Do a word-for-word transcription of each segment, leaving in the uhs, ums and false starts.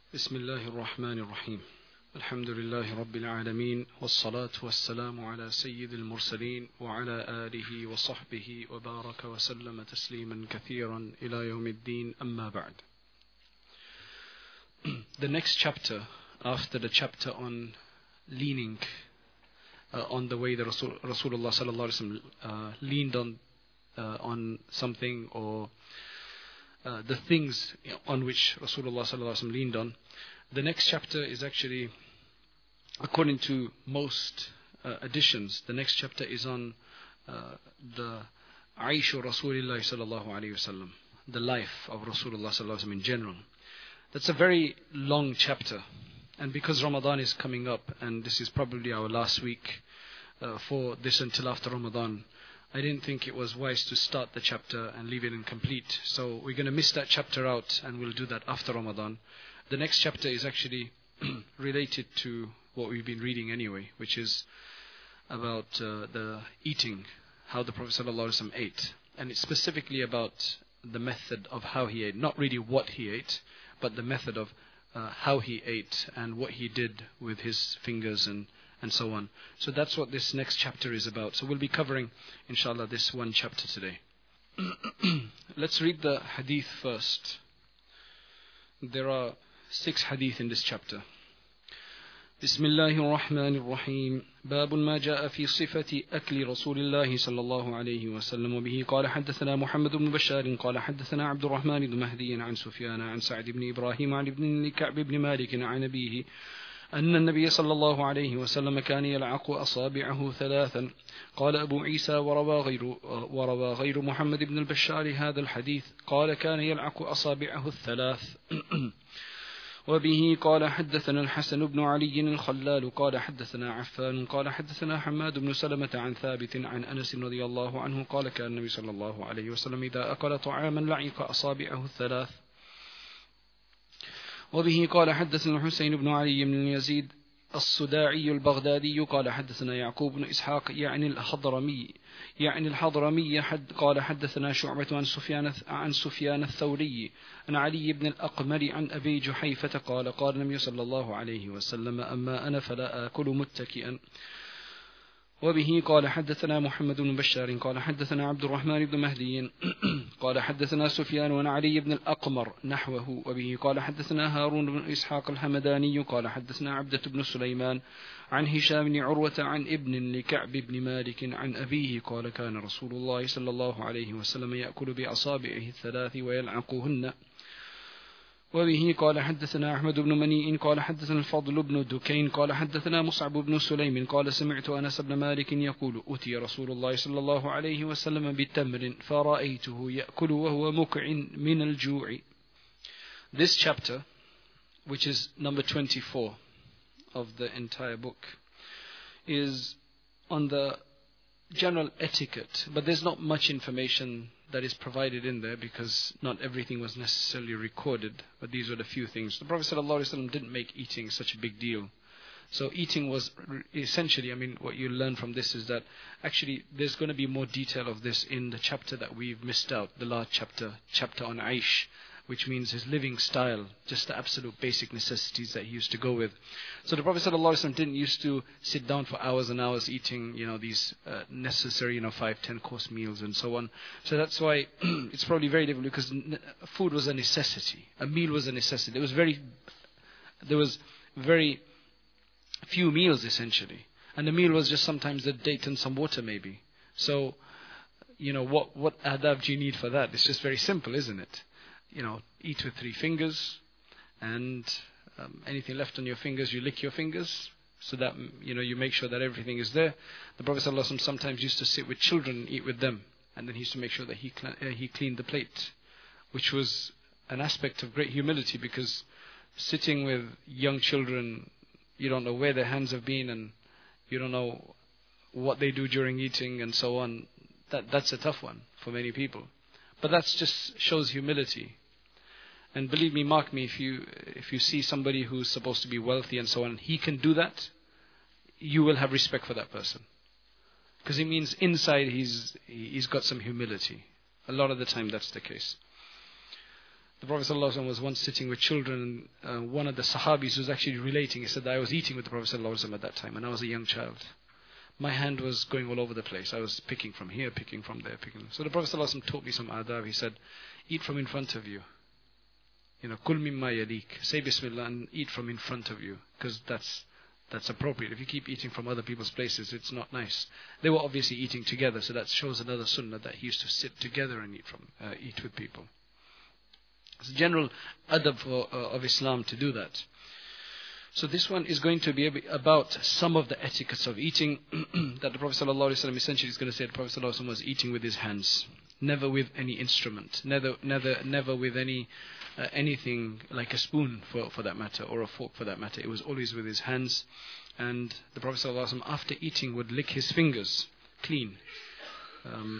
بسم الله الرحمن الرحيم الحمد لله رب العالمين والصلاة والسلام على سيد المرسلين وعلى آله وصحبه وبارك وسلم تسليما كثيرا إلى يوم الدين أما بعد. The next chapter, after the chapter on leaning uh, on the way the Rasul, Rasulullah sallallahu alaihi wasallam uh, leaned on uh, on something, or uh, the things on which Rasulullah sallallahu alaihi wasallam leaned on, the next chapter is actually, according to most uh, editions, the next chapter is on uh, the Aishu Rasulullah sallallahu alaihi wasallam, the life of Rasulullah sallallahu alaihi wasallam in general. That's a very long chapter, and because Ramadan is coming up and this is probably our last week uh, for this until after Ramadan, I didn't think it was wise to start the chapter and leave it incomplete. So we're going to miss that chapter out, and we'll do that after Ramadan. The next chapter is actually related to what we've been reading anyway, which is about uh, the eating, how the Prophet ﷺ ate. And it's specifically about the method of how he ate, not really what he ate, but the method of uh, how he ate and what he did with his fingers and, and so on. So that's what this next chapter is about. So we'll be covering, inshallah, this one chapter today. Let's read the hadith first. There are six hadith in this chapter. بسم الله الرحمن الرحيم باب ما جاء في صفة أكل رسول الله صلى الله عليه وسلم وبه قال حدثنا محمد بن بشار قال حدثنا عبد الرحمن بن مهدي عن سفيان عن سعد بن إبراهيم عن ابن كعب بن مالك عن أبيه أن النبي صلى الله عليه وسلم كان يلعق أصابعه ثلاثا. قال أبو عيسى وروى غير, وروى غير محمد بن البشار هذا الحديث قال كان يلعق أصابعه الثلاث. وبه قال حدثنا الحسن بن علي الخلال قال حدثنا عفان قال حدثنا حماد بن سلمة عن ثابت عن أنس رضي الله عنه قال كان النبي صلى الله عليه وسلم إذا أكل طعاما لعق أصابعه الثلاث. وبه قال حدثنا الحسين بن علي بن يزيد الصداعي البغدادي قال حدثنا يعقوب بن إسحاق يعني الحضرمي يعني الحضرمي حد قال حدثنا شعبة عن سفيان عن سفيان الثوري عن علي بن الأقمر عن أبي جحيفة قال قال النبي صلى الله عليه وسلم أما أنا فلا آكل متكئا. وبه قال حدثنا محمد بن بشار قال حدثنا عبد الرحمن بن مهدي قال حدثنا سفيان عن علي بن الأقمر نحوه. وبه قال حدثنا هارون بن إسحاق الحمداني قال حدثنا عبدة بن سليمان عن هشام بن عروة عن ابن لكعب بن مالك عن أبيه قال كان رسول الله صلى الله عليه وسلم يأكل بأصابعه الثلاث ويلعقهن. وبه قال حدثنا أحمد بن منيء قال حدثنا الفضل بن دكين قال حدثنا مصعب بن سليم قال سمعت أنس بن مالك يقول أتي رسول الله صلى الله عليه وسلم بتمر فرأيته يأكل وهو مكع من الجوع. This chapter, which is number twenty-four of the entire book, is on the general etiquette, but there's not much information that is provided in there because not everything was necessarily recorded, but these were the few things. The Prophet ﷺ didn't make eating such a big deal. So eating was essentially, I mean, what you learn from this is that actually there's going to be more detail of this in the chapter that we've missed out, the last chapter, chapter on Aish, which means his living style, just the absolute basic necessities that he used to go with. So the Prophet ﷺ didn't used to sit down for hours and hours eating, you know, these uh, necessary, you know, five, ten course meals and so on. So that's why it's probably very difficult, because food was a necessity. A meal was a necessity. There was very, there was very few meals essentially. And the meal was just sometimes a date and some water maybe. So, you know, what, what adab do you need for that? It's just very simple, isn't it? You know, eat with three fingers, and um, anything left on your fingers, you lick your fingers, so that, you know, you make sure that everything is there. The Prophet ﷺ sometimes used to sit with children and eat with them, and then he used to make sure that he cl- uh, he cleaned the plate, which was an aspect of great humility, because sitting with young children, you don't know where their hands have been, and you don't know what they do during eating and so on. That that's a tough one for many people. But that just shows humility. And believe me, mark me, if you if you see somebody who's supposed to be wealthy and so on, he can do that, you will have respect for that person. Because it means inside he's he's got some humility. A lot of the time that's the case. The Prophet ﷺ was once sitting with children, and uh, one of the Sahabis was actually relating. He said that I was eating with the Prophet ﷺ at that time, and I was a young child. My hand was going all over the place. I was picking from here, picking from there, picking. So the Prophet ﷺ taught me some adab. He said, eat from in front of you. You know, kul mimma yalik. Say Bismillah and eat from in front of you, because that's that's appropriate. If you keep eating from other people's places, it's not nice. They were obviously eating together, so that shows another sunnah that he used to sit together and eat from, uh, eat with people. It's a general adab for, uh, of Islam to do that. So this one is going to be about some of the etiquettes of eating that the Prophet ﷺ essentially is going to say. The Prophet ﷺ was eating with his hands, never with any instrument, never, never, never with any uh, anything like a spoon for, for that matter, or a fork for that matter. It was always with his hands. And the Prophet ﷺ, after eating, would lick his fingers clean. Um,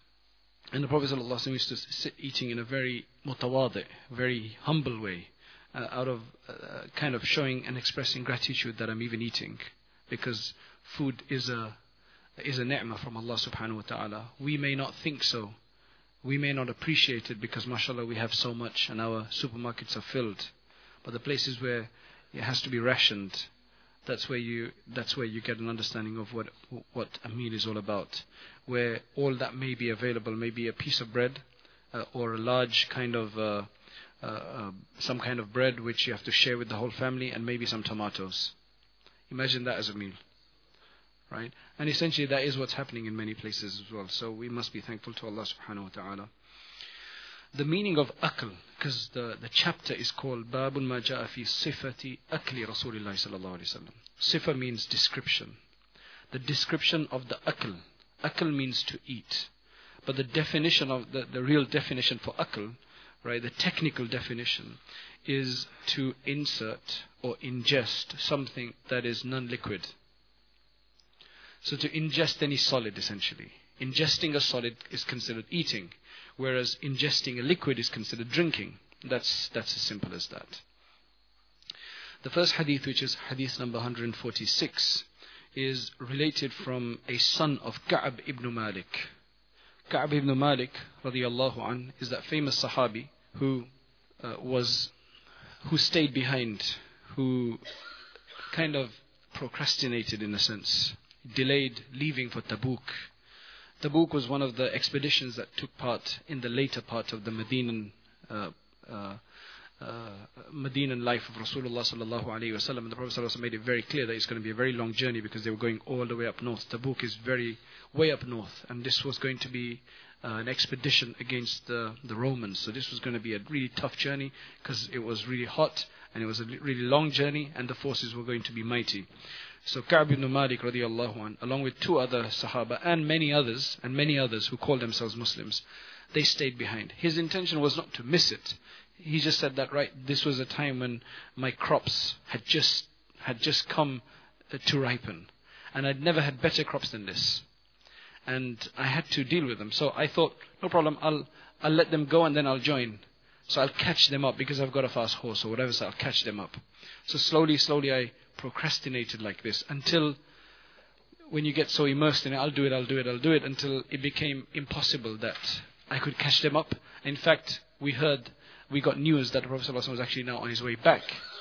and the Prophet ﷺ used to sit eating in a very mutawadi, very humble way. Uh, out of uh, kind of showing and expressing gratitude that I'm even eating, because food is a is a ni'mah from Allah subhanahu wa ta'ala. We may not think so, we may not appreciate it because mashallah we have so much and our supermarkets are filled, but the places where it has to be rationed, that's where you that's where you get an understanding of what what a meal is all about, where all that may be available, maybe a piece of bread uh, or a large kind of uh, Uh, uh, some kind of bread which you have to share with the whole family, and maybe some tomatoes. Imagine that as a meal, right? And essentially that is what's happening in many places as well. So we must be thankful to Allah subhanahu wa ta'ala. The meaning of akl, because the, the chapter is called Babun ma ja'a fi sifati akli Rasulillah sallallahu alaihi wasallam. Sifa means description. The description of the akl. Akl means to eat. But the definition of the, the real definition for akl, right, the technical definition, is to insert or ingest something that is non-liquid. So to ingest any solid, essentially. Ingesting a solid is considered eating, whereas ingesting a liquid is considered drinking. That's, that's as simple as that. The first hadith, which is hadith number one hundred forty-six, is related from a son of Ka'b ibn Malik. Ka'b ibn Malik radiyallahu an is that famous Sahabi who uh, was who stayed behind, who kind of procrastinated in a sense, delayed leaving for Tabuk. Tabuk was one of the expeditions that took part in the later part of the Medinan uh, uh, uh, Medinan life of Rasulullah sallallahu alaihi wasallam. And the Prophet sallallahu made it very clear that it's going to be a very long journey because they were going all the way up north. Tabuk is very way up north, and this was going to be uh, an expedition against the, the Romans. So this was going to be a really tough journey because it was really hot and it was a really long journey, and the forces were going to be mighty. So Ka'b ibn Malik radiallahu anh, along with two other Sahaba and many others, and many others who called themselves Muslims, they stayed behind. His intention was not to miss it. He just said that, right, this was a time when my crops had just had just come to ripen, and I'd never had better crops than this, and I had to deal with them. So I thought, no problem, I'll I'll let them go and then I'll join. So I'll catch them up because I've got a fast horse or whatever, so I'll catch them up. So slowly, slowly I procrastinated like this until when you get so immersed in it, I'll do it, I'll do it, I'll do it, until it became impossible that I could catch them up. In fact, we heard, we got news that the Prophet ﷺ was actually now on his way back.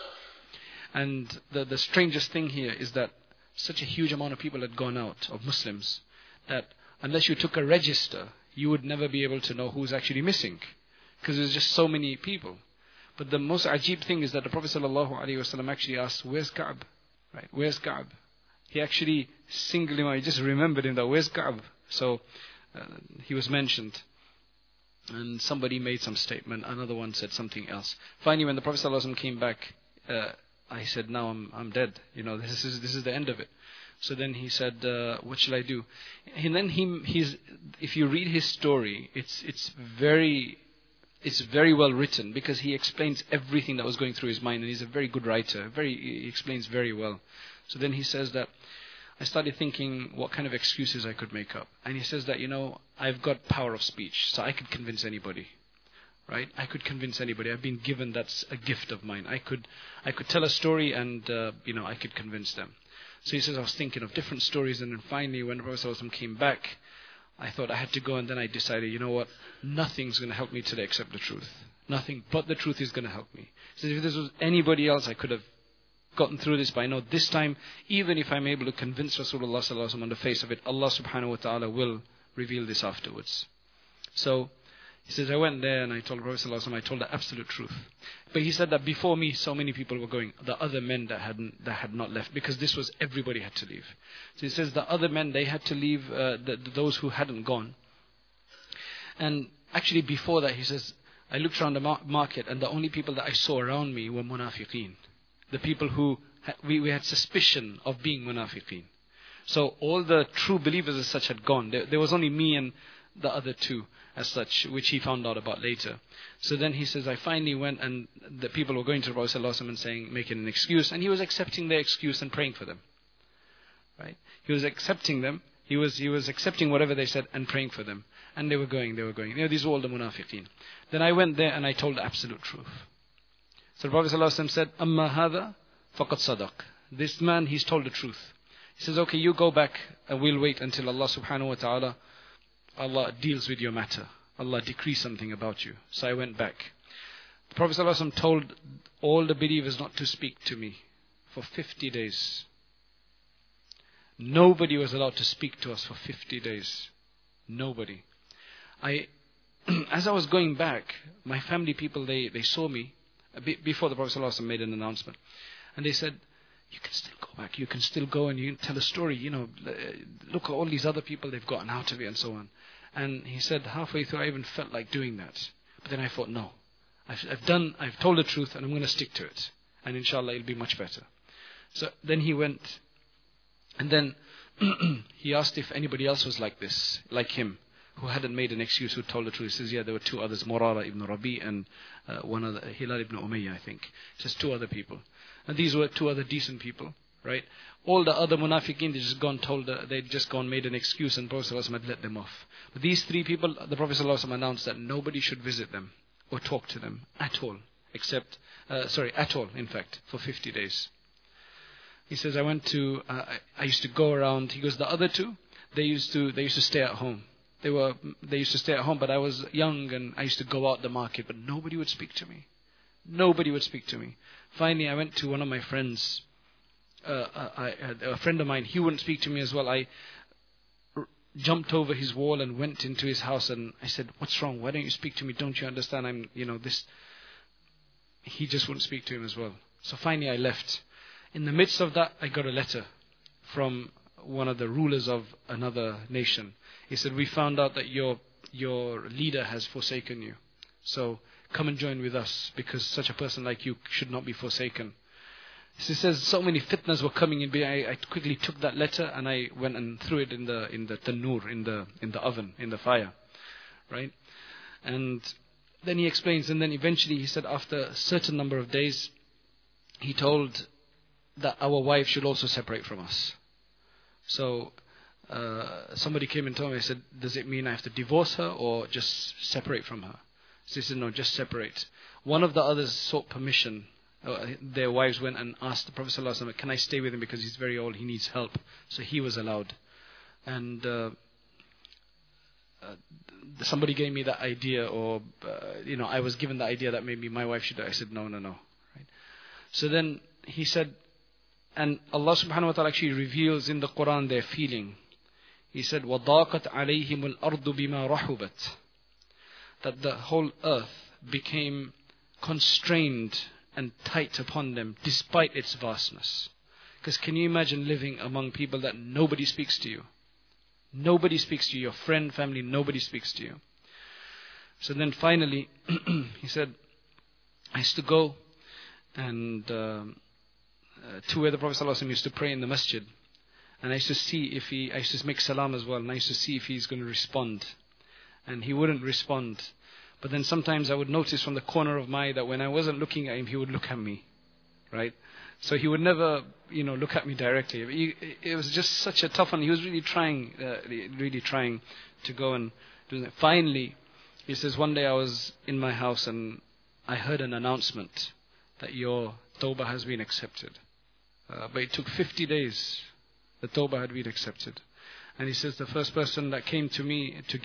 And the, the strangest thing here is that such a huge amount of people had gone out, of Muslims, that unless you took a register, you would never be able to know who's actually missing, because there's just so many people. But the most ajib thing is that the Prophet ﷺ actually asked, where's Ka'b? Right? Where's Ka'b? He actually singled him out. He just remembered him that, where's Ka'b? So uh, he was mentioned. And somebody made some statement. Another one said something else. Finally, when the Prophet ﷺ came back, uh, I said, now I'm I'm dead. You know, this is this is the end of it. So then he said, uh, what shall I do? And then he he's if you read his story, it's it's very It's very well written because he explains everything that was going through his mind, and he's a very good writer. Very, he explains very well. So then he says that I started thinking what kind of excuses I could make up. And he says that, you know, I've got power of speech, so I could convince anybody. Right? I could convince anybody. I've been given, that's a gift of mine. I could I could tell a story and, uh, you know, I could convince them. So he says I was thinking of different stories, and then finally when the Prophet ﷺ came back, I thought I had to go, and then I decided, you know what, nothing's going to help me today except the truth. Nothing but the truth is going to help me. He says, if this was anybody else, I could have gotten through this, but I know this time, even if I'm able to convince Rasulullah sallallahu alaihi wasallam on the face of it, Allah subhanahu wa ta'ala will reveal this afterwards. So, he says, I went there and I told Prophet sallallahu alaihi wasallam, I told the absolute truth. But he said that before me, so many people were going, the other men that hadn't, that had not left, because this was, everybody had to leave. So he says, the other men, they had to leave, uh, the, those who hadn't gone. And actually before that, he says, I looked around the mar- market and the only people that I saw around me were munafiqeen. The people who, ha- we, we had suspicion of being munafiqeen. So all the true believers as such had gone. There, there was only me and the other two as such, which he found out about later. So then he says, I finally went and the people were going to the Prophet ﷺ and saying, making an excuse, and he was accepting their excuse and praying for them. Right? He was accepting them, he was he was accepting whatever they said and praying for them. And they were going, they were going. You know, these were all the munafiqeen. Then I went there and I told the absolute truth. So the Prophet ﷺ said, Amma hadha faqad sadaq. This man, he's told the truth. He says, okay, you go back and we'll wait until Allah subhanahu wa ta'ala, Allah deals with your matter. Allah decrees something about you. So I went back. The Prophet ﷺ told all the believers not to speak to me for fifty days. Nobody was allowed to speak to us for fifty days. Nobody. I, as I was going back, my family people, they, they saw me a bit before the Prophet ﷺ made an announcement. And they said, you can still go back, you can still go and you can tell a story, you know, look at all these other people they've gotten out of it and so on. And he said, halfway through I even felt like doing that. But then I thought, no, I've, I've done, I've told the truth and I'm going to stick to it. And inshallah it'll be much better. So then he went, and then he asked if anybody else was like this, like him, who hadn't made an excuse, who told the truth. He says, yeah, there were two others, Murara ibn Rabi and uh, one other, Hilal ibn Umayyah, I think. He says two other people. And these were two other decent people, right? All the other munafiqeen, they just gone told, uh, they'd just gone made an excuse and Prophet ﷺ had let them off. But these three people, the Prophet ﷺ announced that nobody should visit them or talk to them at all, except, uh, sorry, at all, in fact, for fifty days. He says, I went to, uh, I, I used to go around. He goes, the other two, they used to, they used to stay at home. They were, they used to stay at home, but I was young and I used to go out the market, but nobody would speak to me. Nobody would speak to me. Finally, I went to one of my friends, uh, I, a friend of mine. He wouldn't speak to me as well. I r- jumped over his wall and went into his house, and I said, "What's wrong? Why don't you speak to me? Don't you understand? I'm, you know, this." He just wouldn't speak to him as well. So finally, I left. In the midst of that, I got a letter from one of the rulers of another nation. He said, "We found out that your your leader has forsaken you. So come and join with us, because such a person like you should not be forsaken." He says so many fitnas were coming in. I, I quickly took that letter and I went and threw it in the in the tanur, in the in the oven, in the fire, right? And then he explains, and then eventually he said after a certain number of days, he told that our wife should also separate from us. So uh, somebody came and told me, I said, does it mean I have to divorce her or just separate from her? So he said, no, just separate. One of the others sought permission. Uh, their wives went and asked the Prophet ﷺ, can I stay with him because he's very old, he needs help. So he was allowed. And uh, uh, somebody gave me that idea, or uh, you know, I was given the idea that maybe my wife should. I said, no, no, no. Right? So then he said, and Allah subhanahu wa ta'ala actually reveals in the Quran their feeling. He said, وَضَاقَتْ عَلَيْهِمُ الْأَرْضُ بِمَا رَحُبَتْ, that the whole earth became constrained and tight upon them despite its vastness. Because can you imagine living among people that nobody speaks to you? Nobody speaks to you. Your friend, family, nobody speaks to you. So then finally, he said, I used to go and um, uh, to where the Prophet ﷺ used to pray in the masjid. And I used to see if he, I used to make salam as well, and I used to see if he's going to respond. And he wouldn't respond. But then sometimes I would notice from the corner of my eye that when I wasn't looking at him, he would look at me, right? So he would never, you know, look at me directly. He, it was just such a tough one. He was really trying, uh, really trying to go and do that. Finally, he says, one day I was in my house and I heard an announcement that your tawbah has been accepted. Uh, but it took fifty days. The tawbah had been accepted. And he says the first person that came to me to give that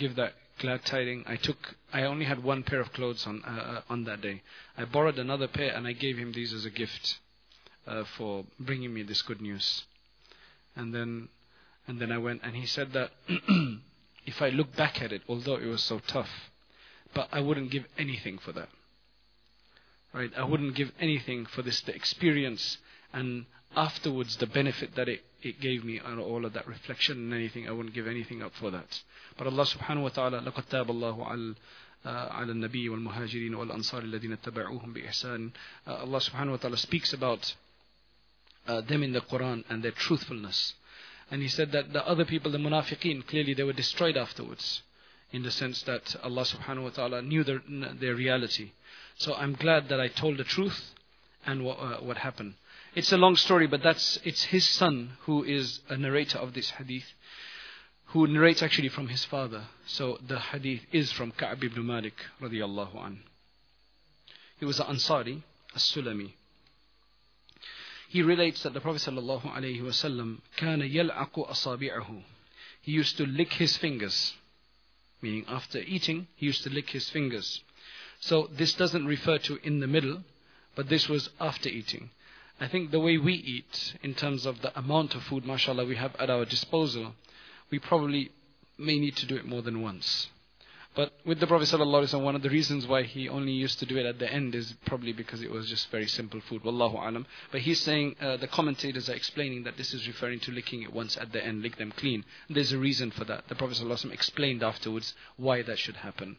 glad tiding. I took, I only had one pair of clothes on uh, on that day. I borrowed another pair and I gave him these as a gift uh, for bringing me this good news. And then, and then I went, and he said that if I look back at it, although it was so tough, but I wouldn't give anything for that. Right? I wouldn't give anything for this, the experience, and afterwards the benefit that it, it gave me, and all of that reflection and anything. I wouldn't give anything up for that. But Allah subhanahu wa ta'ala, لَقَدْ تَابَ اللَّهُ عَلَى على النبي والمهاجرين والأنصار الذين اتبعوهم بإحسان. Allah subhanahu wa ta'ala speaks about uh, them in the Quran and their truthfulness. And he said that the other people, the munafiqeen, clearly they were destroyed afterwards, in the sense that Allah subhanahu wa ta'ala knew their, their reality. So I'm glad that I told the truth and what, uh, what happened. It's a long story, but that's it's his son who is a narrator of this hadith, who narrates actually from his father. So the hadith is from Ka'b ibn Malik radiyallahu an. He was an Ansari, a Sulami. He relates that the Prophet sallallahu alaihi wasallam kana yal'aqu asabi'ahu. He used to lick his fingers, meaning after eating, he used to lick his fingers. So this doesn't refer to in the middle, but this was after eating. I think the way we eat, in terms of the amount of food, mashallah, we have at our disposal, we probably may need to do it more than once. But with the Prophet ﷺ, one of the reasons why he only used to do it at the end is probably because it was just very simple food. Wallahu alam. But he's saying, uh, the commentators are explaining that this is referring to licking it once at the end, lick them clean. And there's a reason for that. The Prophet ﷺ explained afterwards why that should happen.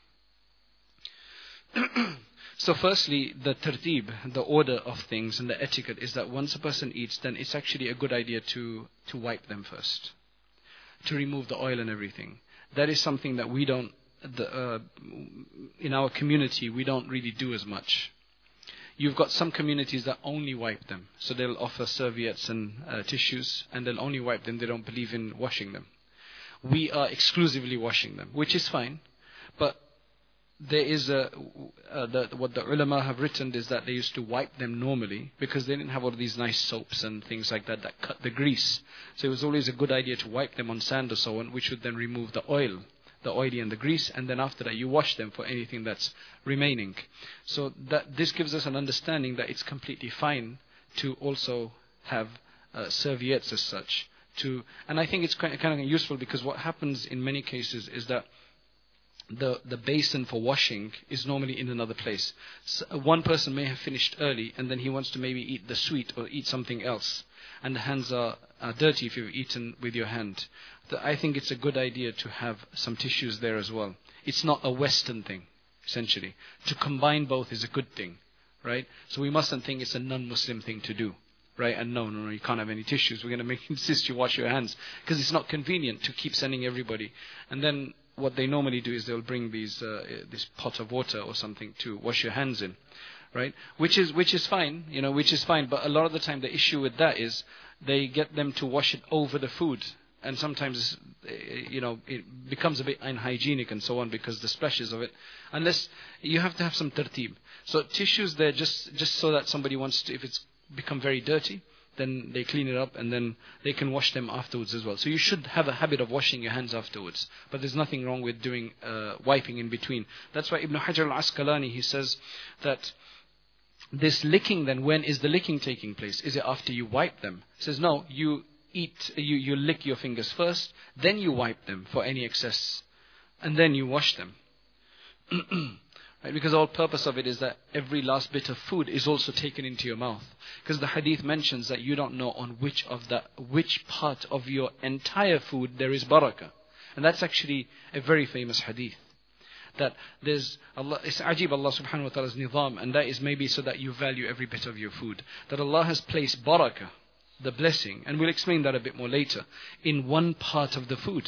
So firstly, the tartib, the order of things and the etiquette is that once a person eats, then it's actually a good idea to, to wipe them first, to remove the oil and everything. That is something that we don't, the, uh, in our community, we don't really do as much. You've got some communities that only wipe them. So they'll offer serviettes and uh, tissues, and they'll only wipe them. They don't believe in washing them. We are exclusively washing them, which is fine. But there is a, uh, the, what the ulama have written is that they used to wipe them normally because they didn't have all of these nice soaps and things like that that cut the grease. So it was always a good idea to wipe them on sand or so on, which would then remove the oil, the oily and the grease, and then after that you wash them for anything that's remaining. So that this gives us an understanding that it's completely fine to also have uh, serviettes as such. To, and I think it's kind of, kind of useful because what happens in many cases is that The, the basin for washing is normally in another place. So one person may have finished early and then he wants to maybe eat the sweet or eat something else. And the hands are, are dirty if you've eaten with your hand. So I think it's a good idea to have some tissues there as well. It's not a Western thing, essentially. To combine both is a good thing, right? So we mustn't think it's a non-Muslim thing to do. Right? And no, no, no, you can't have any tissues. We're going to make insist you wash your hands. Because it's not convenient to keep sending everybody. And then what they normally do is they'll bring these uh, this pot of water or something to wash your hands in, right? Which is which is fine, you know, which is fine. But a lot of the time, the issue with that is they get them to wash it over the food, and sometimes, you know, it becomes a bit unhygienic and so on because the splashes of it. Unless you have to have some tartib. So tissues there just just so that somebody wants to, if it's become very dirty, then they clean it up and then they can wash them afterwards as well. So you should have a habit of washing your hands afterwards. But there's nothing wrong with doing uh, wiping in between. That's why Ibn Hajar al-Asqalani, he says that this licking then, when is the licking taking place? Is it after you wipe them? He says, no, you eat, you, you lick your fingers first, then you wipe them for any excess, and then you wash them. Right? Because the whole purpose of it is that every last bit of food is also taken into your mouth. Because the hadith mentions that you don't know on which of the which part of your entire food there is barakah. And that's actually a very famous hadith. That there's Allah, it's ajib Allah subhanahu wa ta'ala's nizam, and that is maybe so that you value every bit of your food. That Allah has placed barakah, the blessing, and we'll explain that a bit more later, in one part of the food.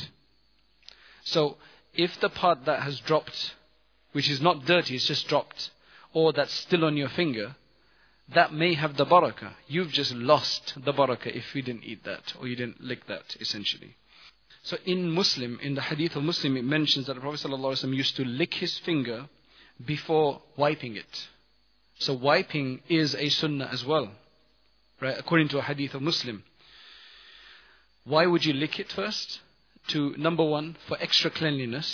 So if the part that has dropped, which is not dirty, it's just dropped, or that's still on your finger, that may have the barakah. You've just lost the barakah if you didn't eat that, or you didn't lick that, essentially. So in Muslim, in the hadith of Muslim, it mentions that the Prophet ﷺ used to lick his finger before wiping it. So wiping is a sunnah as well, right? According to a hadith of Muslim. Why would you lick it first? To, number one, for extra cleanliness,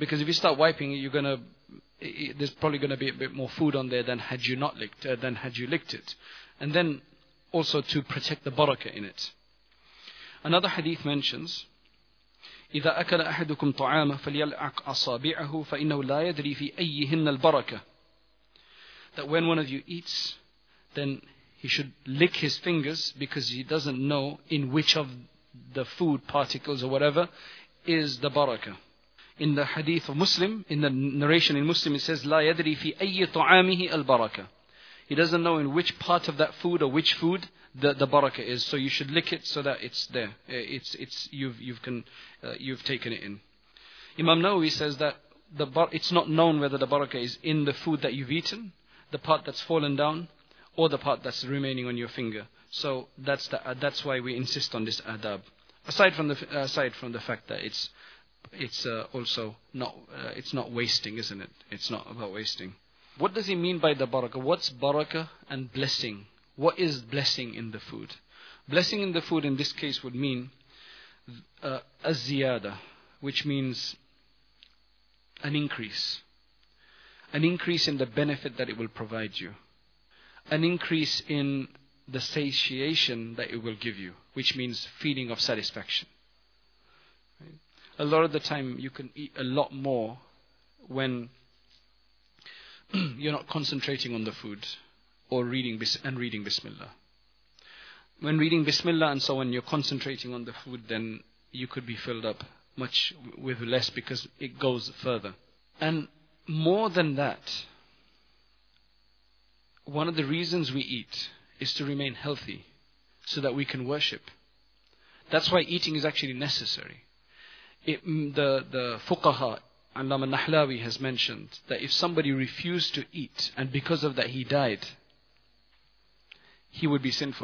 Because if you start wiping it, you're going to, there's probably going to be a bit more food on there than had you not licked, uh, than had you licked it. And then also to protect the barakah in it. Another hadith mentions, إذا أكل أحدكم طعامه فليلعق أصابعه فإنه لا يدري في أيهن البركة. That when one of you eats, then he should lick his fingers, because he doesn't know in which of the food particles or whatever is the barakah. In the hadith of Muslim, in the narration in Muslim, it says, لا يدري في أي طعامه البركة. He doesn't know in which part of that food or which food the, the barakah is. So you should lick it so that it's there. It's it's you've you've can uh, you've taken it in. Imam Nawawi says that the bar, it's not known whether the barakah is in the food that you've eaten, the part that's fallen down, or the part that's remaining on your finger. So that's the uh, that's why we insist on this adab. Aside from the uh, aside from the fact that it's it's uh, also not uh, it's not wasting, isn't it? It's not about wasting. What does he mean by the barakah? What's barakah and blessing? What is blessing in the food? Blessing in the food in this case would mean uh, a ziyada, which means an increase. An increase in the benefit that it will provide you. An increase in the satiation that it will give you, which means feeling of satisfaction. Right? A lot of the time you can eat a lot more when you're not concentrating on the food or reading bis- and reading Bismillah. When reading Bismillah and so on, you're concentrating on the food, then you could be filled up much with less, because it goes further. And more than that, one of the reasons we eat is to remain healthy so that we can worship. That's why eating is actually necessary. It, the, the fuqaha, Allama Nahlawi has mentioned that if somebody refused to eat and because of that he died, he would be sinful.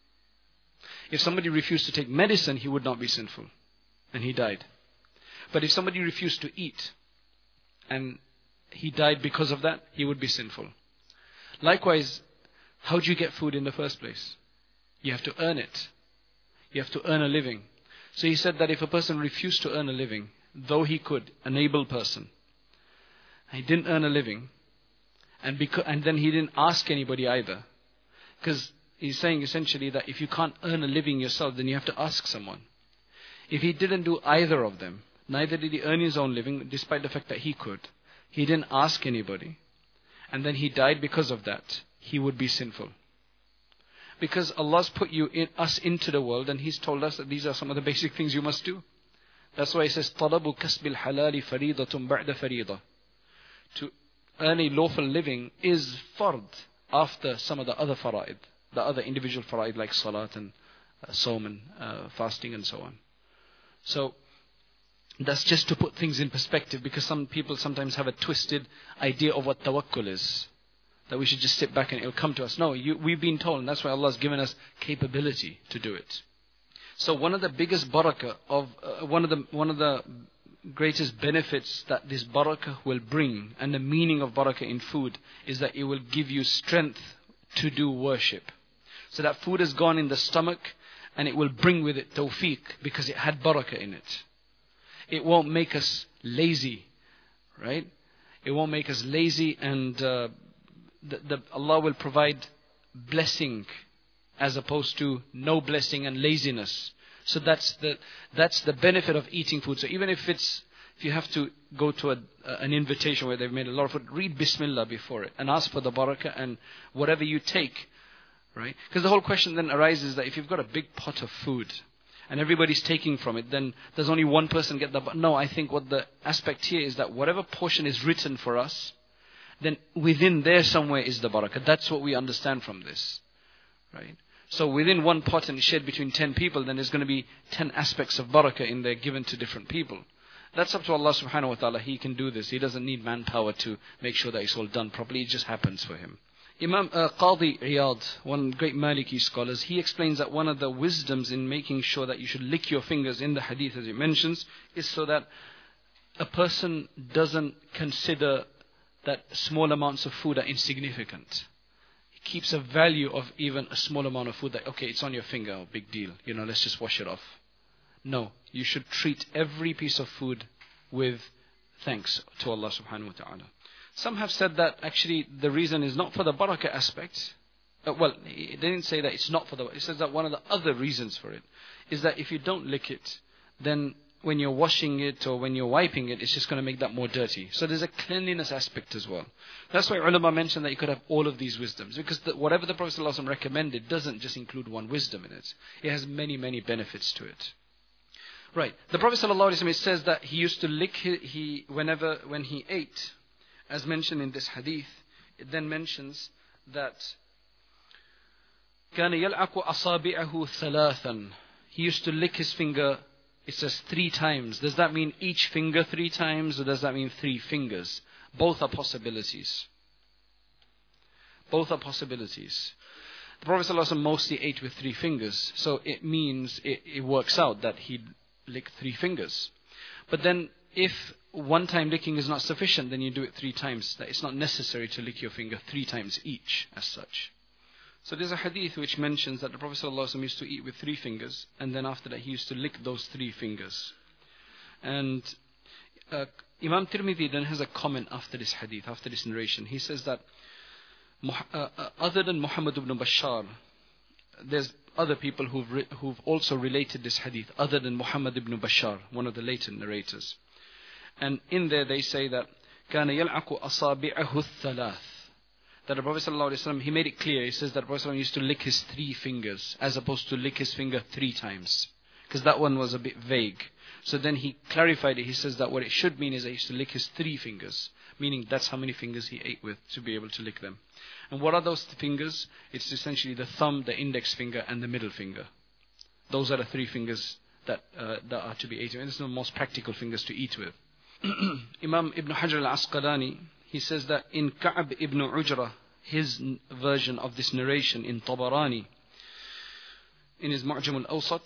If somebody refused to take medicine, he would not be sinful, and he died. But if somebody refused to eat and he died because of that, he would be sinful. Likewise, how do you get food in the first place? You have to earn it. You have to earn a living. So he said that if a person refused to earn a living, though he could, an able person, he didn't earn a living, and because, and then he didn't ask anybody either, because he's saying essentially that if you can't earn a living yourself, then you have to ask someone. If he didn't do either of them, neither did he earn his own living, despite the fact that he could, he didn't ask anybody, and then he died because of that, he would be sinful. Because Allah's put you in, us into the world, and He's told us that these are some of the basic things you must do. That's why He says, طَلَبُ كَسْبِ الْحَلَالِ فَرِيضَةٌ بَعْدَ فَرِيضَةٌ. To earn a lawful living is fard after some of the other fara'id, the other individual fara'id like salat and uh, sawm and uh, fasting and so on. So that's just to put things in perspective, because some people sometimes have a twisted idea of what tawakkul is. That we should just sit back and it will come to us. No, you, we've been told, and that's why Allah has given us capability to do it. So one of the biggest barakah of uh, one of the one of the greatest benefits that this barakah will bring, and the meaning of barakah in food, is that it will give you strength to do worship. So that food has gone in the stomach, and it will bring with it tawfiq, because it had barakah in it. It won't make us lazy, right? It won't make us lazy, and uh, the, the, Allah will provide blessing as opposed to no blessing and laziness. So that's the that's the benefit of eating food. So even if it's if you have to go to a, uh, an invitation where they've made a lot of food, read Bismillah before it and ask for the barakah, and whatever you take, right? Because the whole question then arises that if you've got a big pot of food and everybody's taking from it, then does only one person get the... No, I think what the aspect here is that whatever portion is written for us, then within there somewhere is the barakah. That's what we understand from this, right? So within one pot and shared between ten people, then there's going to be ten aspects of barakah in there given to different people. That's up to Allah subhanahu wa ta'ala. He can do this. He doesn't need manpower to make sure that it's all done properly. It just happens for him. Imam uh, Qadi Iyad, one great Maliki scholars, he explains that one of the wisdoms in making sure that you should lick your fingers in the hadith, as he mentions, is so that a person doesn't consider that small amounts of food are insignificant. He keeps a value of even a small amount of food that, okay, it's on your finger, oh, big deal, you know, let's just wash it off. No, you should treat every piece of food with thanks to Allah subhanahu wa ta'ala. Some have said that actually the reason is not for the barakah aspect. Uh, well, they didn't say that it's not for the, it says that one of the other reasons for it is that if you don't lick it, then when you're washing it or when you're wiping it, it's just going to make that more dirty. So there's a cleanliness aspect as well. That's why ulama mentioned that you could have all of these wisdoms, because the, whatever the Prophet ﷺ recommended doesn't just include one wisdom in it. It has many, many benefits to it. Right. The Prophet ﷺ, it says that he used to lick he, he whenever when he ate, as mentioned in this hadith. It then mentions that كان يلعق أصابعه ثلاثا. He used to lick his finger. It says three times. Does that mean each finger three times, or does that mean three fingers? Both are possibilities. Both are possibilities. The Prophet ﷺ mostly ate with three fingers, so it means it, it works out that he'd lick three fingers. But then if one time licking is not sufficient, then you do it three times. That it's not necessary to lick your finger three times each as such. So there's a hadith which mentions that the Prophet ﷺ used to eat with three fingers, and then after that he used to lick those three fingers. And uh, Imam Tirmidhi then has a comment after this hadith, after this narration. He says that uh, uh, other than Muhammad ibn Bashar, there's other people who've, re- who've also related this hadith, other than Muhammad ibn Bashar, one of the later narrators. And in there they say that كَانَ يَلْعَقُ أَصَابِعَهُ الثَّلَاثِ, that the Prophet ﷺ, he made it clear. He says that the Prophet ﷺ used to lick his three fingers as opposed to lick his finger three times, because that one was a bit vague. So then he clarified it. He says that what it should mean is that he used to lick his three fingers, meaning that's how many fingers he ate with to be able to lick them. And what are those fingers? It's essentially the thumb, the index finger, and the middle finger. Those are the three fingers that uh, that are to be eaten. And it's the most practical fingers to eat with. Imam Ibn Hajar al-Asqalani, he says that in Ka'b ibn Ujra, his version of this narration in Tabarani, in his Mu'jam al-Awsat,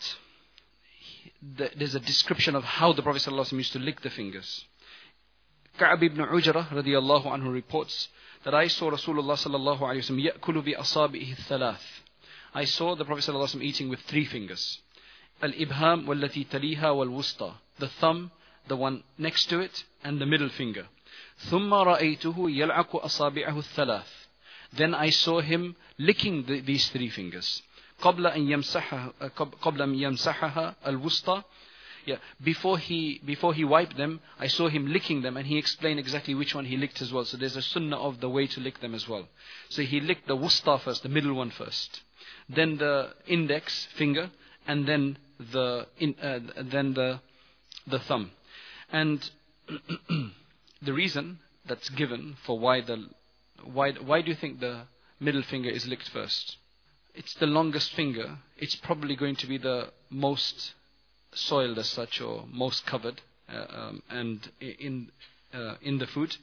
there's a description of how the Prophet ﷺ used to lick the fingers. Ka'b ibn Ujra radiyallahu anhu reports that I saw Rasulullah sallallahu alayhi wa sallam ya'kulu bi asabihi thalath. I saw the Prophet ﷺ eating with three fingers. Al-ibham wallati taliha wal-wusta, the thumb, the one next to it, and the middle finger. ثم رأيته يلعق أصابعه الثلاث. Then I saw him licking the, these three fingers. قبل أن يمسحها قبل أن يمسحها الوسطى. Yeah, before he before he wiped them, I saw him licking them, and he explained exactly which one he licked as well. So there's a sunnah of the way to lick them as well. So he licked the wusta first, the middle one first, then the index finger, and then the in, uh, then the the thumb. And the reason that's given for why the why why do you think the middle finger is licked first? It's the longest finger. It's probably going to be the most soiled as such, or most covered uh, um, and in uh, in the food.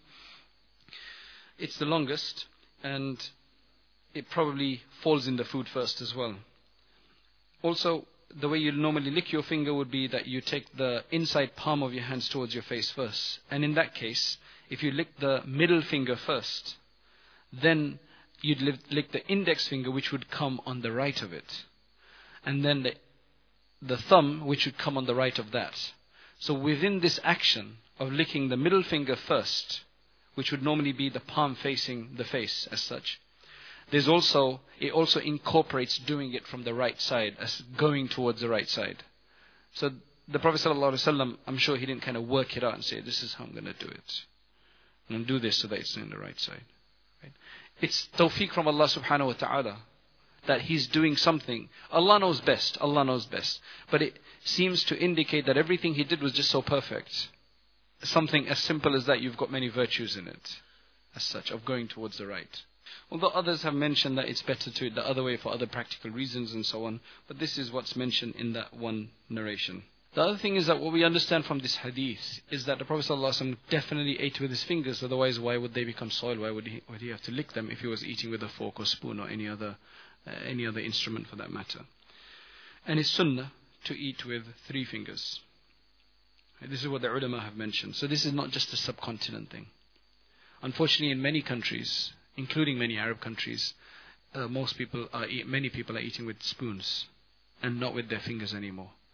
It's the longest, and it probably falls in the food first as well. Also, the way you normally lick your finger would be that you take the inside palm of your hands towards your face first. And in that case, if you lick the middle finger first, then you'd lick the index finger, which would come on the right of it. And then the, the thumb, which would come on the right of that. So within this action of licking the middle finger first, which would normally be the palm facing the face as such, There's also, it also incorporates doing it from the right side, as going towards the right side. So the Prophet ﷺ, I'm sure he didn't kind of work it out and say, this is how I'm going to do it. I'm going to do this so that it's in the right side. Right? It's tawfiq from Allah subhanahu wa ta'ala that he's doing something. Allah knows best. Allah knows best. But it seems to indicate that everything he did was just so perfect. Something as simple as that, you've got many virtues in it, as such, of going towards the right. Although others have mentioned that it's better to do it the other way for other practical reasons and so on. But this is what's mentioned in that one narration. The other thing is that what we understand from this hadith is that the Prophet ﷺ definitely ate with his fingers. Otherwise, why would they become soiled? Why would he, would he have to lick them if he was eating with a fork or spoon or any other, uh, any other instrument for that matter? And it's sunnah to eat with three fingers. This is what the ulama have mentioned. So this is not just a subcontinent thing. Unfortunately, in many countries, including many Arab countries, uh, most people are eat, many people are eating with spoons and not with their fingers anymore.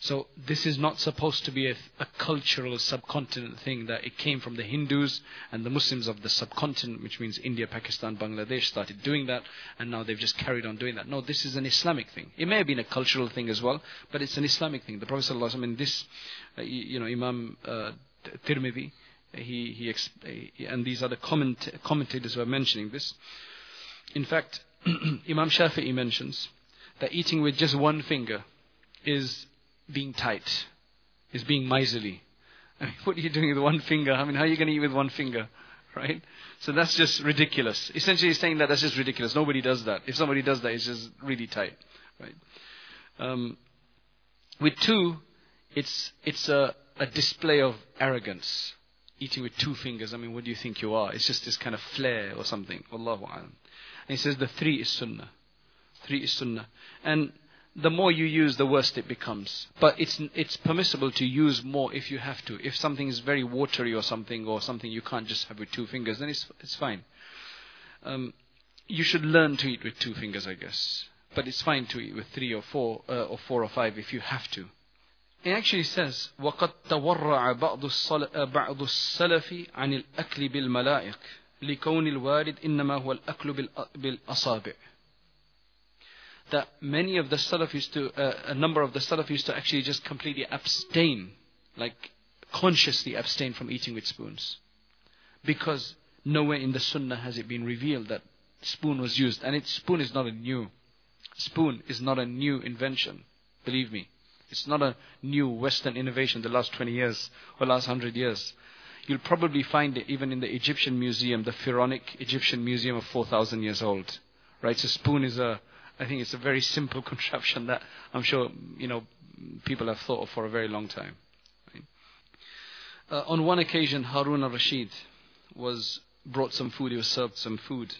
So this is not supposed to be a, a cultural subcontinent thing, that it came from the Hindus and the Muslims of the subcontinent, which means India, Pakistan, Bangladesh, started doing that, and now they've just carried on doing that. No, this is an Islamic thing. It may have been a cultural thing as well, but it's an Islamic thing. The Prophet ﷺ, I mean, this, uh, you know, Imam uh, Tirmidhi, he, he, he, and these other comment, commentators were mentioning this. In fact, Imam Shafi'i mentions that eating with just one finger is being tight, is being miserly. I mean, what are you doing with one finger? I mean, how are you going to eat with one finger? Right? So that's just ridiculous. Essentially, he's saying that that's just ridiculous. Nobody does that. If somebody does that, it's just really tight. Right? Um, with two, it's it's a, a display of arrogance. Eating with two fingers, I mean, what do you think you are? It's just this kind of flair or something. Wallahu a'lam. And he says the three is sunnah. Three is sunnah. And the more you use, the worse it becomes. But it's it's permissible to use more if you have to. If something is very watery or something, or something you can't just have with two fingers, then it's it's fine. Um, you should learn to eat with two fingers, I guess. But it's fine to eat with three or four, uh, or four or five if you have to. It actually says, وَقَدْ تَوَرَّعَ بَعْضُ السَّلَفِ عَنِ الْأَكْلِ بِالْمَلَائِقِ لِكَوْنِ الْوَارِدِ إِنَّمَا هُوَ الْأَكْلُ بِالْأَصَابِعِ. That many of the Salaf used to, uh, a number of the Salaf used to actually just completely abstain, like consciously abstain from eating with spoons. Because nowhere in the Sunnah has it been revealed that spoon was used. And it, spoon is not a new, spoon is not a new invention. Believe me. It's not a new Western innovation the last twenty years or last one hundred years. You'll probably find it even in the Egyptian museum, the Pharaonic Egyptian museum of four thousand years old. Right? So spoon is a, I think it's a very simple contraption that I'm sure, you know, people have thought of for a very long time. Right? Uh, on one occasion, Harun al-Rashid was brought some food. He was served some food,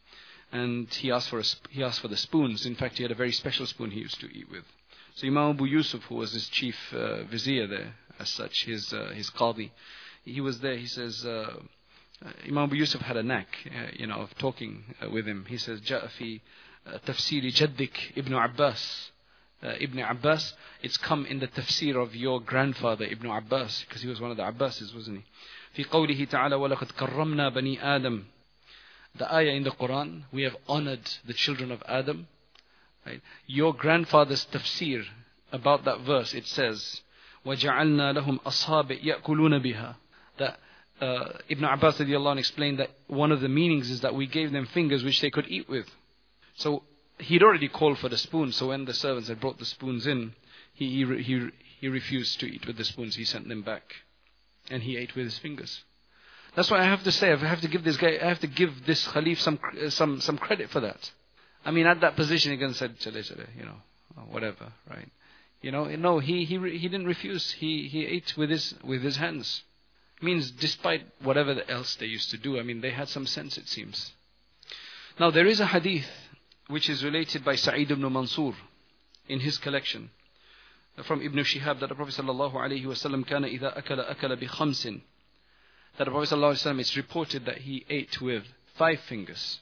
and he asked for a, he asked for the spoons. In fact, he had a very special spoon he used to eat with. So Imam Abu Yusuf, who was his chief uh, vizier there, as such, his uh, his qadi, he was there. He says, uh, Imam Abu Yusuf had a knack, uh, you know, of talking uh, with him. He says, جاء في تفسير جدك Ibn Abbas. Uh, Ibn Abbas, it's come in the tafsir of your grandfather Ibn Abbas, because he was one of the Abbasis, wasn't he? في قوله تعالى وَلَقَدْ كَرَّمْنَا بَنِي آدَمَ. The ayah in the Quran, we have honored the children of Adam. Right? Your grandfather's tafsir about that verse, it says, وَجَعَلْنَا لَهُمْ أَصْحَابِ يَأْكُلُونَ بِهَا. That uh, Ibn Abbas radiallahu anh explained that one of the meanings is that we gave them fingers which they could eat with. So he'd already called for the spoon, so when the servants had brought the spoons in, he, he, he, he refused to eat with the spoons. He sent them back. And he ate with his fingers. That's why I have to say, I have to give this guy, I have to give this Khalif some, some, some credit for that. I mean, at that position, he can say, chale, chale, you know, whatever, right? You know, no, he, he, he didn't refuse. He, he ate with his, with his hands. It means despite whatever else they used to do, I mean, they had some sense, it seems. Now, there is a hadith which is related by Sa'id ibn Mansur in his collection from Ibn Shihab, that the Prophet sallallahu alaihi wasallam kana idha akala akala bi khamsin. That the Prophet sallallahu alaihi wasallam, it's reported that he ate with five fingers.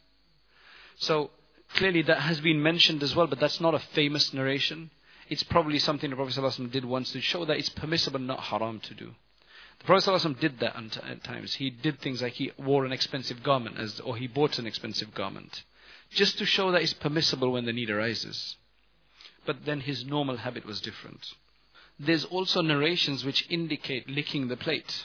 So clearly that has been mentioned as well, but that's not a famous narration. It's probably something the Prophet sallallahu alaihi wasallam did once to show that it's permissible, not haram to do. The Prophet sallallahu alaihi wasallam did that at times. He did things like he wore an expensive garment, as, or he bought an expensive garment, just to show that it's permissible when the need arises. But then his normal habit was different. There's also narrations which indicate licking the plate.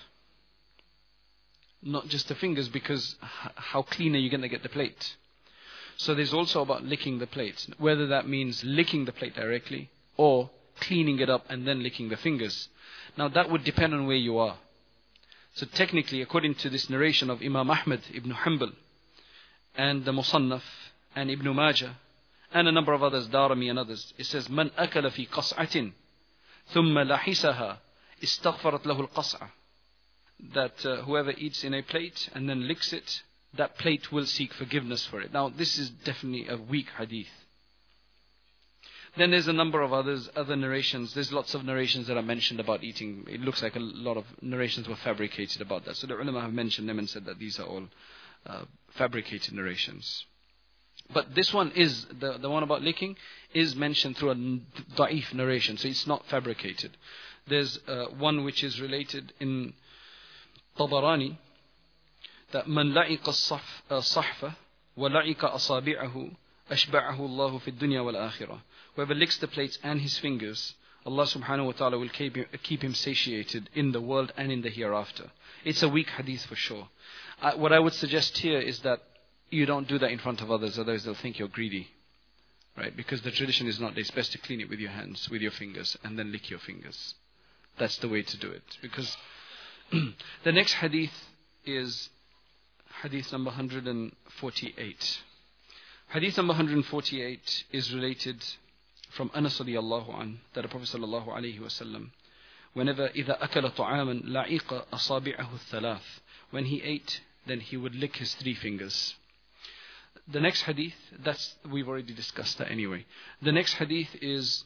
Not just the fingers, because how clean are you going to get the plate? So there's also about licking the plate. Whether that means licking the plate directly or cleaning it up and then licking the fingers. Now that would depend on where you are. So technically, according to this narration of Imam Ahmad ibn Hanbal and the Musannaf and Ibn Majah and a number of others, Darimi and others, it says, "Man akala fi qas'atin, thumma lahisaha, istaghfarat lahu al-qas'a." That uh, whoever eats in a plate and then licks it, that plate will seek forgiveness for it. Now, this is definitely a weak hadith. Then there's a number of others, other narrations. There's lots of narrations that are mentioned about eating. It looks like a lot of narrations were fabricated about that. So the ulama have mentioned them and said that these are all uh, fabricated narrations. But this one is, the, the one about licking, is mentioned through a da'if narration, so it's not fabricated. There's uh, one which is related in Tabarani, that من لعق الصحفة ولعق أصابعه أشبعه الله في الدنيا والآخرة. Whoever licks the plates and his fingers, Allah subhanahu wa ta'ala will keep him, keep him satiated in the world and in the hereafter. It's a weak hadith for sure. Uh, what I would suggest here is that you don't do that in front of others, otherwise they'll think you're greedy. Right? Because the tradition is not, it's best to clean it with your hands, with your fingers, and then lick your fingers. That's the way to do it. Because the next hadith is hadith number one hundred forty-eight. Hadith number one hundred forty-eight is related from Anas radiyallahu an, that the Prophet sallallahu alayhi wa sallam, whenever إذا أكل طعاما لعق أصابعه الثلاث, when he ate, then he would lick his three fingers. The next hadith, that's, we've already discussed that anyway. The next hadith is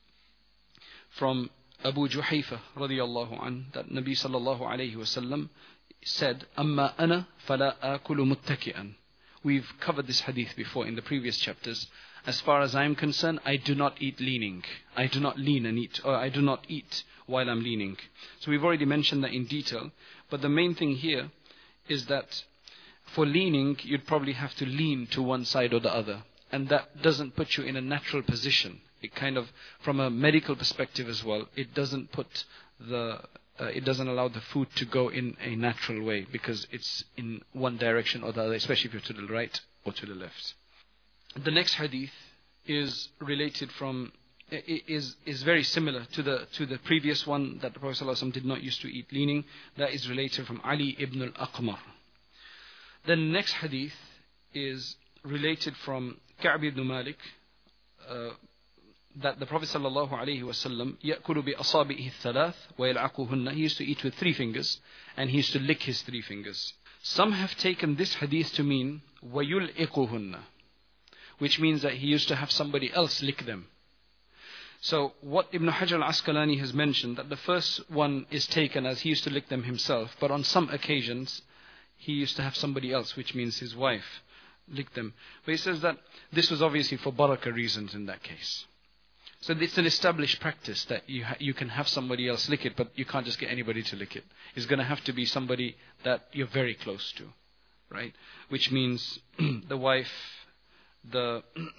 from Abu Juhayfa radiyallahu an, that Nabi sallallahu alayhi wa sallam said, أما أنا فلا آكل متكئا. We've covered this hadith before in the previous chapters. As far as I am concerned, I do not eat leaning. I do not lean and eat, or I do not eat while I'm leaning. So we've already mentioned that in detail. But the main thing here is that for leaning, you'd probably have to lean to one side or the other. And that doesn't put you in a natural position. It kind of, from a medical perspective as well, it doesn't put the, uh, it doesn't allow the food to go in a natural way, because it's in one direction or the other, especially if you're to the right or to the left. The next hadith is related from, is is very similar to the to the previous one, that the Prophet ﷺ did not used to eat leaning. That is related from Ali ibn al-Aqmar. The next hadith is related from Ka'b ibn Malik, uh, that the Prophet sallallahu alaihi wasallam يأكل بأصابعه الثلاث ويلعقهن. He used to eat with three fingers and he used to lick his three fingers. Some have taken this hadith to mean ويلعقهن, which means that he used to have somebody else lick them. So what Ibn Hajar al-Asqalani has mentioned, that the first one is taken as he used to lick them himself, but on some occasions he used to have somebody else, which means his wife, lick them. But he says that this was obviously for barakah reasons in that case. So it's an established practice that you ha- you can have somebody else lick it, but you can't just get anybody to lick it. It's going to have to be somebody that you're very close to, right? Which means the wife, the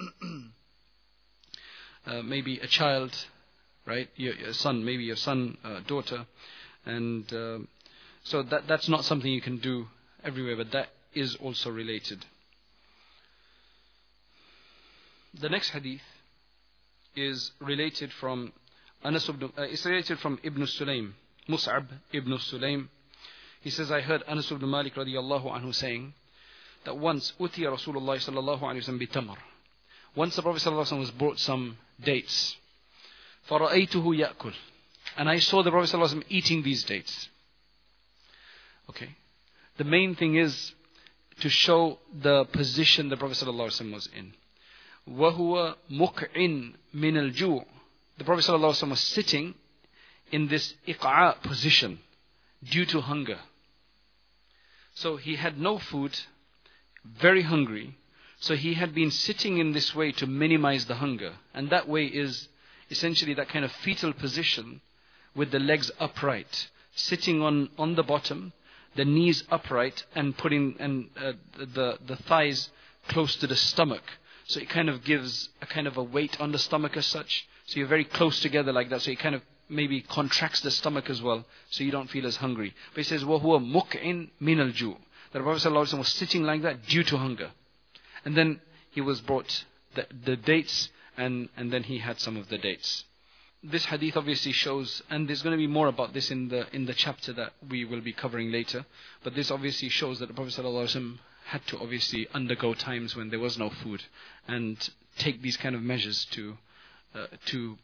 uh, maybe a child, right? Your, your son, maybe your son, uh, daughter, and uh, so that that's not something you can do everywhere, but that is also related. The next hadith is related from Anas ibn, uh, it's related from Ibn Sulaym, Mus'ab ibn Sulaym. He says, I heard Anas ibn Malik radiyallahu anhu saying that once utiya Rasulullah sallallahu alayhi wa sallam bitamar. Once the Prophet sallallahu alayhi wa sallam was brought some dates. فَرَأَيْتُهُ يَأْكُلُ. And I saw the Prophet sallallahu alayhi wa sallam eating these dates. Okay. The main thing is to show the position the Prophet sallallahu alayhi wa sallam was in. وَهُوَ مُقْعٍ مِنَ الْجُوعِ. The Prophet ﷺ was sitting in this iq'a position due to hunger. So he had no food, very hungry. So he had been sitting in this way to minimize the hunger. And that way is essentially that kind of fetal position with the legs upright, sitting on, on the bottom, the knees upright, and putting and uh, the, the thighs close to the stomach. So it kind of gives a kind of a weight on the stomach as such. So you're very close together like that. So it kind of maybe contracts the stomach as well, so you don't feel as hungry. But he says, وَهُوَ مُقْعٍ مِنَ الْجُوءِ. The Prophet ﷺ was sitting like that due to hunger. And then he was brought the, the dates, and, and then he had some of the dates. This hadith obviously shows, and there's going to be more about this in the in the chapter that we will be covering later. But this obviously shows that the Prophet ﷺ had to obviously undergo times when there was no food and take these kind of measures to uh, to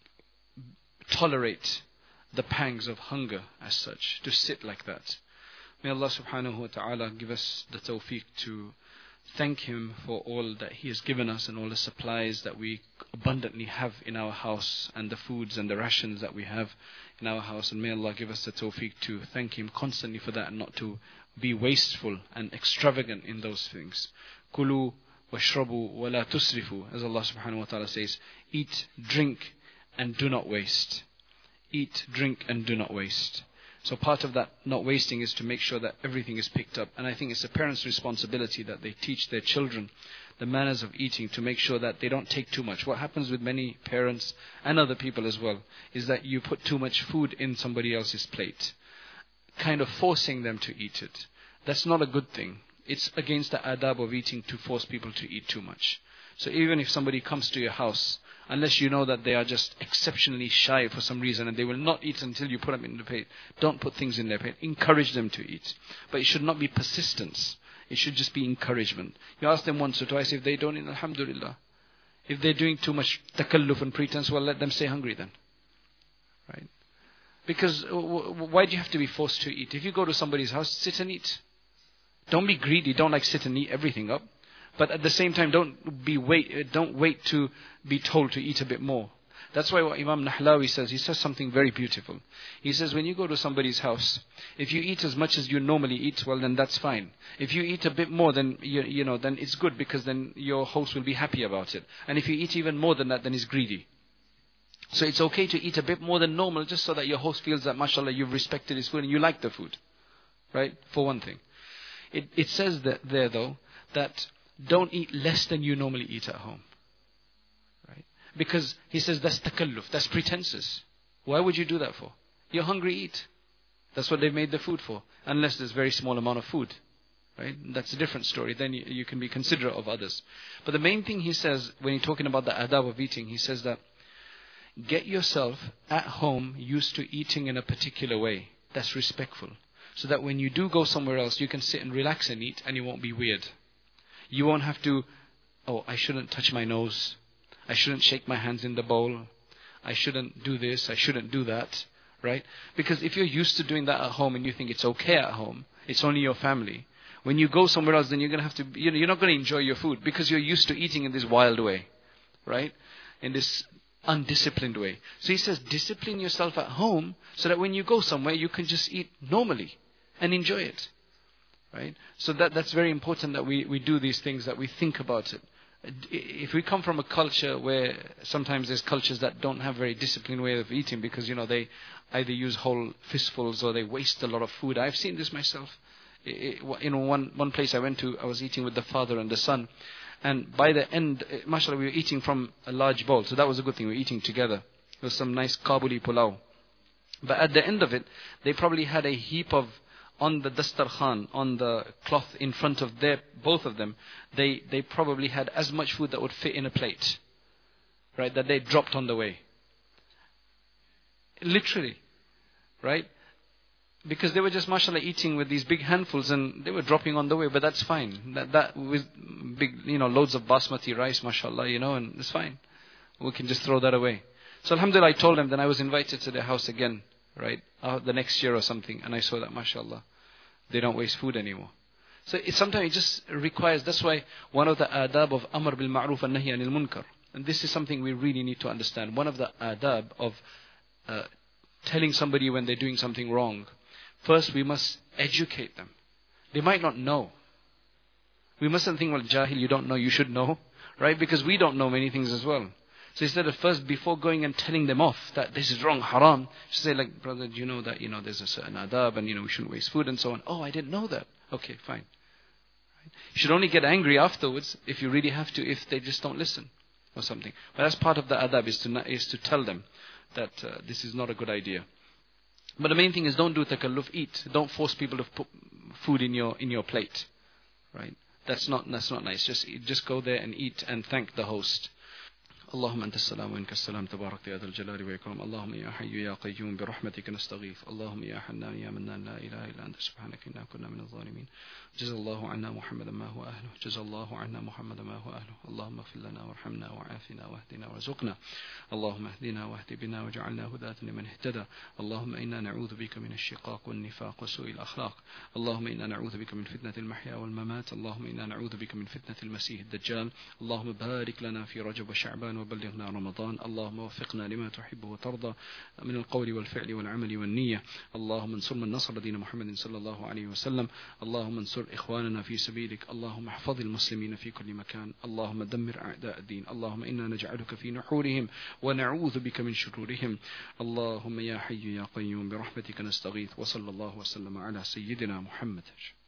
tolerate the pangs of hunger as such, to sit like that. May Allah subhanahu wa ta'ala give us the tawfiq to thank Him for all that He has given us and all the supplies that we abundantly have in our house, and the foods and the rations that we have in our house. And may Allah give us the tawfiq to thank Him constantly for that, and not to be wasteful and extravagant in those things. Kulu وَاشْرَبُوا وَلَا تُسْرِفُوا, as Allah subhanahu wa ta'ala says, eat, drink, and do not waste. Eat, drink, and do not waste. So part of that not wasting is to make sure that everything is picked up. And I think it's a parent's responsibility that they teach their children the manners of eating, to make sure that they don't take too much. What happens with many parents and other people as well is that you put too much food in somebody else's plate, kind of forcing them to eat it. That's not a good thing. It's against the adab of eating to force people to eat too much. So even if somebody comes to your house, unless you know that they are just exceptionally shy for some reason and they will not eat until you put them in the plate, don't put things in their plate. Encourage them to eat. But it should not be persistence. It should just be encouragement. You ask them once or twice, if they don't eat, alhamdulillah. If they're doing too much takalluf and pretense, well, let them stay hungry then. Right? Because why do you have to be forced to eat? If you go to somebody's house, sit and eat. Don't be greedy. Don't like sit and eat everything up. But at the same time, don't be wait. Don't wait to be told to eat a bit more. That's why what Imam Nahlawi says, he says something very beautiful. He says, when you go to somebody's house, if you eat as much as you normally eat, well, then that's fine. If you eat a bit more, then you, you know, then it's good, because then your host will be happy about it. And if you eat even more than that, then he's greedy. So it's okay to eat a bit more than normal, just so that your host feels that, mashallah, you've respected his food and you like the food. Right? For one thing. It, it says that there, though, that don't eat less than you normally eat at home. Right? Because he says that's takalluf, that's pretenses. Why would you do that for? You're hungry, eat. That's what they've made the food for. Unless there's a very small amount of food. Right? That's a different story. Then you, you can be considerate of others. But the main thing he says, when he's talking about the adab of eating, he says that get yourself at home used to eating in a particular way that's respectful. So that when you do go somewhere else, you can sit and relax and eat and you won't be weird. You won't have to, oh, I shouldn't touch my nose. I shouldn't shake my hands in the bowl. I shouldn't do this. I shouldn't do that. Right? Because if you're used to doing that at home and you think it's okay at home, it's only your family. When you go somewhere else, then you're going to have to, you know, you're not going to enjoy your food because you're used to eating in this wild way. Right? In this undisciplined way. So he says, discipline yourself at home so that when you go somewhere, you can just eat normally and enjoy it. Right? So that that's very important, that we, we do these things, that we think about it. If we come from a culture where sometimes there's cultures that don't have very disciplined way of eating because, you know, they either use whole fistfuls or they waste a lot of food. I've seen this myself. In one, one place I went to, I was eating with the father and the son. And by the end, mashallah, we were eating from a large bowl. So that was a good thing. We were eating together. It was some nice Kabuli pulao. But at the end of it, they probably had a heap of, on the dastarkhan, on the cloth in front of their, both of them, they, they probably had as much food that would fit in a plate. Right? That they dropped on the way. Literally. Right? Because they were just, mashallah, eating with these big handfuls and they were dropping on the way, but that's fine. That, that with big, you know, loads of basmati rice, mashallah, you know, and it's fine. We can just throw that away. So alhamdulillah, I told them, then I was invited to their house again, right? Uh, the next year or something, and I saw that, mashallah, they don't waste food anymore. So it, sometimes it just requires, that's why one of the adab of amr bil ma'ruf and nahi anil munkar, and this is something we really need to understand. One of the adab of uh, telling somebody when they're doing something wrong, first we must educate them. They might not know. We mustn't think, well, jahil, you don't know, you should know, right? Because we don't know many things as well. So instead of first, before going and telling them off that this is wrong, haram, just say like, brother, do you know that, you know, there's a certain adab and, you know, we shouldn't waste food and so on. Oh, I didn't know that. Okay, fine. Right? You should only get angry afterwards if you really have to, if they just don't listen or something. But that's part of the adab, is to, is to tell them that uh, this is not a good idea. But the main thing is, don't do takalluf, eat. Don't force people to put food in your in your plate. Right? That's not that's not nice. Just just go there and eat and thank the host. اللهم أنت السلام وإنك السلام تبارك يا ذا الجلال والإكرام اللهم يا حي يا قيوم برحمتك نستغيث اللهم يا حنان يا منان لا إله إلا أنت سبحانك إنا كنا من الظالمين جزا الله عنا محمدا ما هو أهله جزا الله عنا محمدا ما هو أهله اللهم اغفر لنا وارحمنا وعافنا واهدنا وارزقنا اللهم اهدنا واهد بنا وجعلنا هداة لمن اهتدى اللهم إنا نعوذ بك من الشقاق والنفاق وسوء الأخلاق اللهم إنا نعوذ بك من فتنة المحيا والممات اللهم إنا نعوذ بك من فتنة المسيح الدجال اللهم بارك لنا في رجب وشعبان وبلغنا رمضان. اللهم وفقنا لما تحب وترضى من القول والفعل والعمل والنية. اللهم انصر من نصر دين محمد صلى الله عليه وسلم. اللهم انصر إخواننا في سبيلك. اللهم احفظ المسلمين في كل مكان. اللهم دمر أعداء الدين. اللهم إنا نجعلك في نحورهم ونعوذ بك من شرورهم. اللهم يا حي يا قيوم برحمتك نستغيث. وصلى الله وسلم على سيدنا محمد.